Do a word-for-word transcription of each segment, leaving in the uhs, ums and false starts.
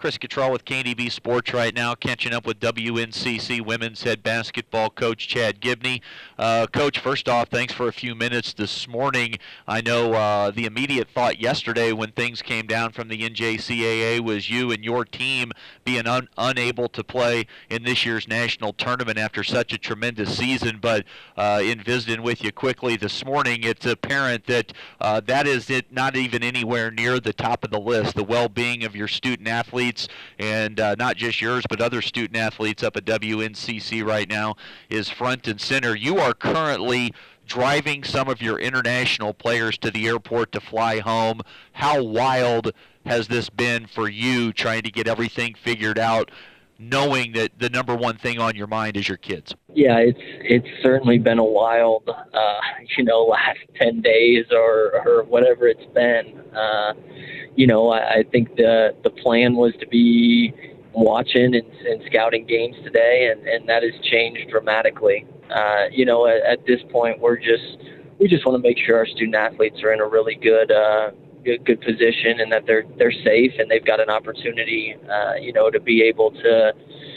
Chris Cottrell with K D B Sports right now, catching up with W N C C women's head basketball coach Chad Gibney. Uh, Coach, first off, thanks for a few minutes this morning. I know uh, the immediate thought yesterday when things came down from the N J C A A was you and your team being un- unable to play in this year's national tournament after such a tremendous season. But uh, in visiting with you quickly this morning, it's apparent that uh, that is it, not even anywhere near the top of the list. The well-being of your student athletes, and uh, not just yours, but other student athletes up at W N C C right now, is front and center. You are currently driving some of your international players to the airport to fly home. How wild has this been for you, trying to get everything figured out, knowing that the number one thing on your mind is your kids? Yeah, it's it's certainly been a wild, uh, you know, last ten days or, or whatever it's been. Uh, you know, I, I think the the plan was to be watching and, and scouting games today, and, and that has changed dramatically. Uh, you know, at, at this point, we're just we just want to make sure our student athletes are in a really good uh, good good position, and that they're they're safe and they've got an opportunity, uh, you know, to be able to.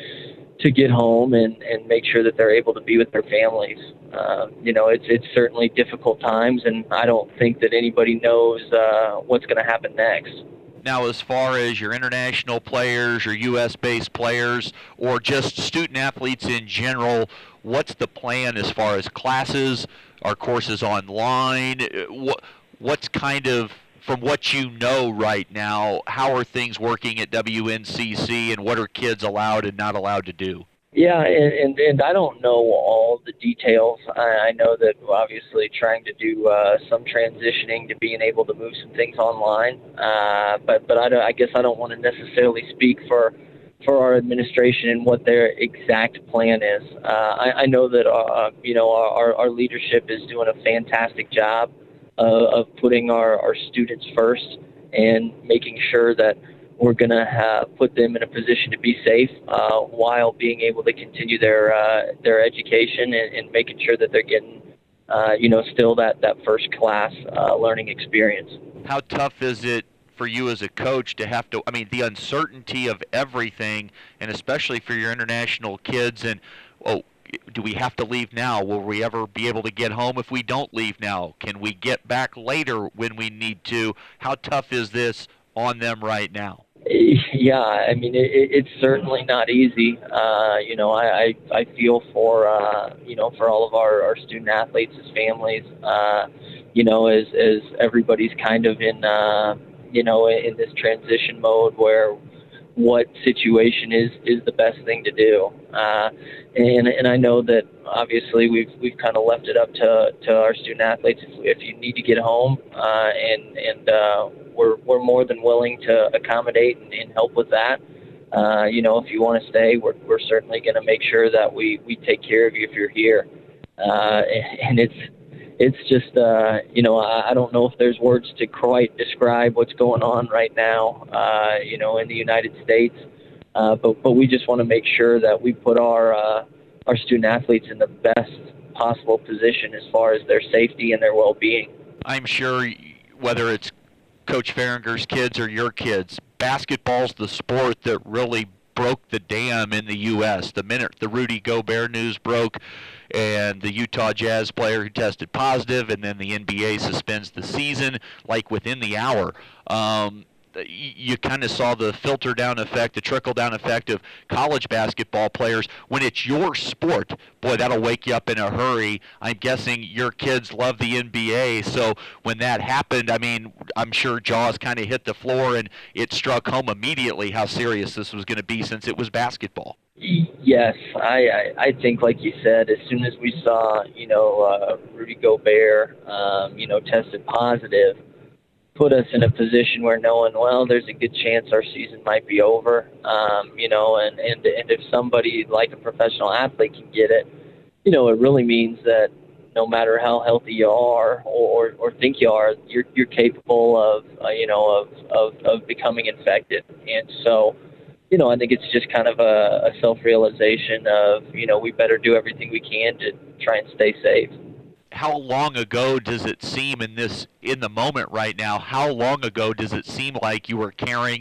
to get home and, and make sure that they're able to be with their families. Uh, you know, it's it's certainly difficult times, and I don't think that anybody knows uh, what's going to happen next. Now, as far as your international players, your U S-based players, or just student athletes in general, what's the plan as far as classes? Are courses online? What what's kind of, from what you know right now, how are things working at W N C C, and what are kids allowed and not allowed to do? Yeah, and, and, and I don't know all the details. I, I know that obviously trying to do uh, some transitioning to being able to move some things online, uh, but but I, don't, I guess I don't want to necessarily speak for for our administration and what their exact plan is. Uh, I, I know that uh, you know our, our leadership is doing a fantastic job Uh, of putting our, our students first and making sure that we're going to uh, put them in a position to be safe uh, while being able to continue their uh, their education and, and making sure that they're getting, uh, you know, still that, that first class uh, learning experience. How tough is it for you as a coach to have to, I mean, the uncertainty of everything, and especially for your international kids, and, oh, do we have to leave now? Will we ever be able to get home if we don't leave now? Can we get back later when we need to? How tough is this on them right now? Yeah, I mean, it, it's certainly not easy. Uh, you know, I, I, I feel for, uh, you know, for all of our, our student athletes, as families, uh, you know, as, as everybody's kind of in, uh, you know, in this transition mode where what situation is, is the best thing to do. Uh, and and I know that obviously we've we've kind of left it up to, to our student athletes. If, if you need to get home, uh, and and uh, we're we're more than willing to accommodate and, and help with that. Uh, you know, if you want to stay, we're we're certainly going to make sure that we, we take care of you if you're here. Uh, and it's it's just, uh, you know, I, I don't know if there's words to quite describe what's going on right now, uh, you know, in the United States. Uh, but, but we just want to make sure that we put our, uh, our student athletes in the best possible position as far as their safety and their well-being. I'm sure whether it's Coach Farringer's kids or your kids, basketball's the sport that really broke the dam in the U S The minute the Rudy Gobert news broke and the Utah Jazz player who tested positive, and then the N B A suspends the season, like within the hour, um, you kind of saw the filter-down effect, the trickle-down effect of college basketball players. When it's your sport, boy, that'll wake you up in a hurry. I'm guessing your kids love the N B A, so when that happened, I mean, I'm sure jaws kind of hit the floor, and it struck home immediately how serious this was going to be since it was basketball. Yes, I, I, I think, like you said, as soon as we saw, you know, uh, Rudy Gobert, um, you know, tested positive, put us in a position where knowing, well, there's a good chance our season might be over, um, you know, and, and, and if somebody like a professional athlete can get it, you know, it really means that no matter how healthy you are or, or, or think you are, you're, you're capable of, uh, you know, of, of, of becoming infected. And so, you know, I think it's just kind of a, a self-realization of, you know, we better do everything we can to try and stay safe. How long ago does it seem in this, in the moment right now, how long ago does it seem like you were carrying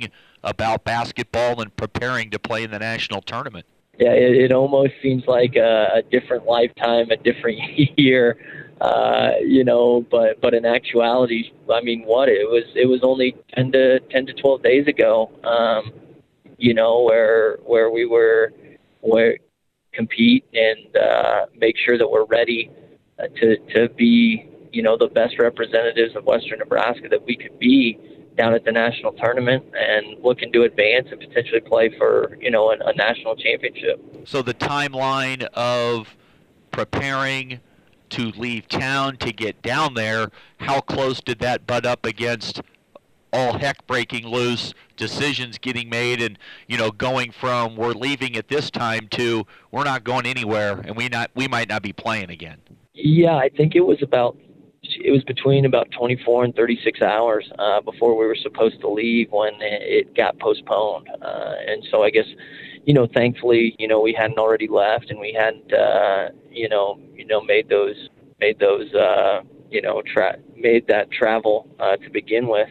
about basketball and preparing to play in the national tournament. Yeah, it, it almost seems like a, a different lifetime, a different year, uh, you know. But but in actuality, I mean, what it was it was only ten to ten to twelve days ago, um, you know, where where we were where compete and uh, make sure that we're ready uh, to to be, you know, the best representatives of Western Nebraska that we could be down at the national tournament and looking to advance and potentially play for, you know, a, a national championship. So the timeline of preparing to leave town to get down there, how close did that butt up against all heck breaking loose, decisions getting made, and, you know, going from we're leaving at this time to we're not going anywhere and we not we might not be playing again? Yeah, I think it was about it was between about twenty-four and thirty-six hours uh, before we were supposed to leave when it got postponed. Uh, and so I guess, you know, thankfully, you know, we hadn't already left and we hadn't, uh, you know, you know, made those, made those, uh, you know, tra- made that travel uh, to begin with.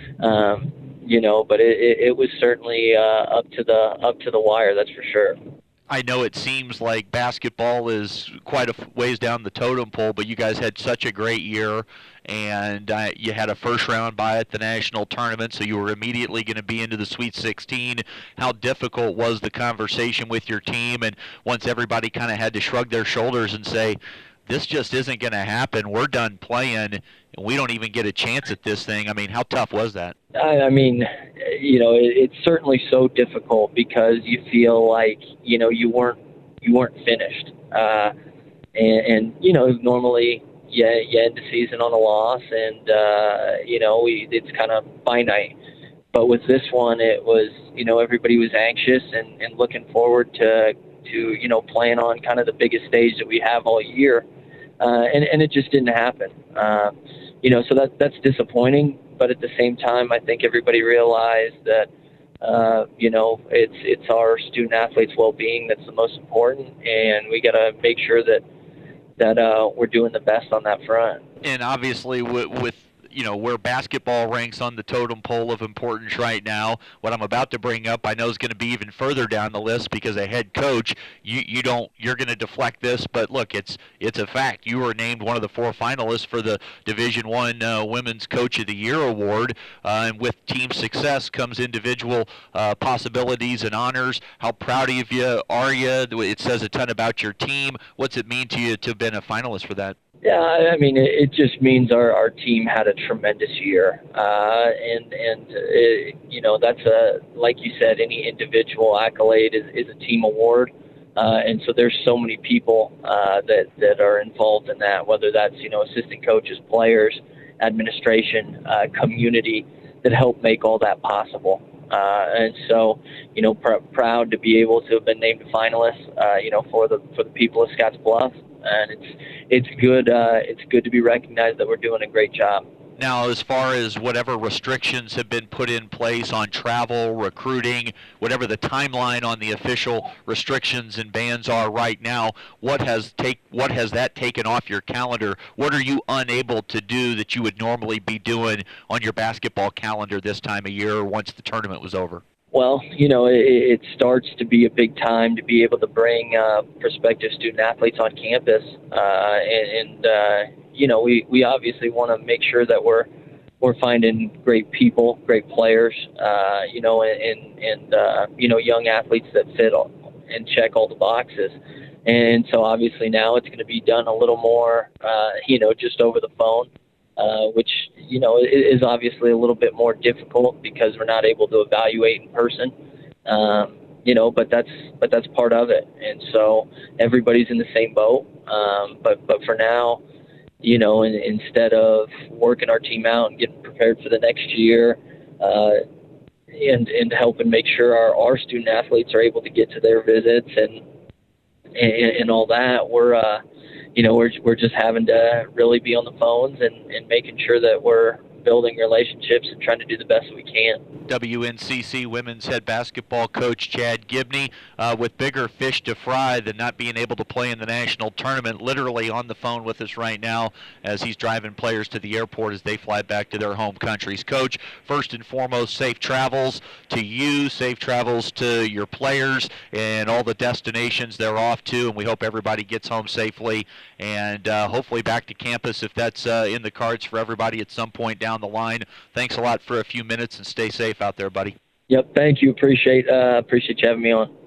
Um, you know, but it, it, it was certainly uh, up to the up to the wire. That's for sure. I know it seems like basketball is quite a ways down the totem pole, but you guys had such a great year, and uh, you had a first-round bye at the national tournament, so you were immediately going to be into the Sweet sixteen. How difficult was the conversation with your team, and once everybody kind of had to shrug their shoulders and say, this just isn't going to happen, we're done playing, and we don't even get a chance at this thing? I mean, how tough was that? I, I mean, you know, it, it's certainly so difficult because you feel like, you know, you weren't you weren't finished, uh, and, and you know, normally you, you end the season on a loss, and uh, you know, we, it's kind of finite. But with this one, it was, you know, everybody was anxious and, and looking forward to to you know playing on kind of the biggest stage that we have all year, uh, and and it just didn't happen. Uh, you know, so that that's disappointing. But at the same time, I think everybody realized that, uh, you know, it's it's our student athletes' well-being that's the most important, and we got to make sure that that uh, we're doing the best on that front. And obviously, with, with you know where basketball ranks on the totem pole of importance right now, what I'm about to bring up, I know is going to be even further down the list because a head coach, you you don't you're going to deflect this, but look, it's it's a fact. You were named one of the four finalists for the Division One uh, Women's Coach of the Year award, uh, and with team success comes individual uh, possibilities and honors. How proud of you are you? It says a ton about your team. What's it mean to you to have been a finalist for that? Yeah, I mean, it, it just means our, our team had a tremendous year, uh, and and it, you know that's a like you said, any individual accolade is, is a team award, uh, and so there's so many people uh, that that are involved in that, whether that's you know assistant coaches, players, administration, uh, community that help make all that possible. Uh, and so, you know, pr- proud to be able to have been named a finalist, uh, you know, for the for the people of Scotts Bluff. And it's it's good uh, it's good to be recognized that we're doing a great job. Now, as far as whatever restrictions have been put in place on travel, recruiting, whatever the timeline on the official restrictions and bans are right now, what has take what has that taken off your calendar? What are you unable to do that you would normally be doing on your basketball calendar this time of year once the tournament was over? Well, you know, it, it starts to be a big time to be able to bring uh, prospective student athletes on campus, uh, and, and uh, you know, we, we obviously want to make sure that we're we're finding great people, great players, uh, you know, and and uh, you know, young athletes that fit all, and check all the boxes. And so obviously now it's going to be done a little more, uh, you know, just over the phone. Uh, which, you know, is obviously a little bit more difficult because we're not able to evaluate in person, um, you know, but that's but that's part of it. And so everybody's in the same boat. Um, but, but for now, you know, in, instead of working our team out and getting prepared for the next year uh, and, and helping make sure our, our student athletes are able to get to their visits and, and, and all that, we're uh, you know, we're we're just having to really be on the phones and, and making sure that we're building relationships and trying to do the best we can. W N C C women's head basketball coach Chad Gibney, uh, with bigger fish to fry than not being able to play in the national tournament, literally on the phone with us right now as he's driving players to the airport as they fly back to their home countries. Coach, first and foremost, safe travels to you, safe travels to your players and all the destinations they're off to, and we hope everybody gets home safely and uh, hopefully back to campus if that's uh, in the cards for everybody at some point down the line. Thanks a lot for a few minutes, and stay safe out there, buddy. Yep, thank you. Appreciate uh, appreciate you having me on.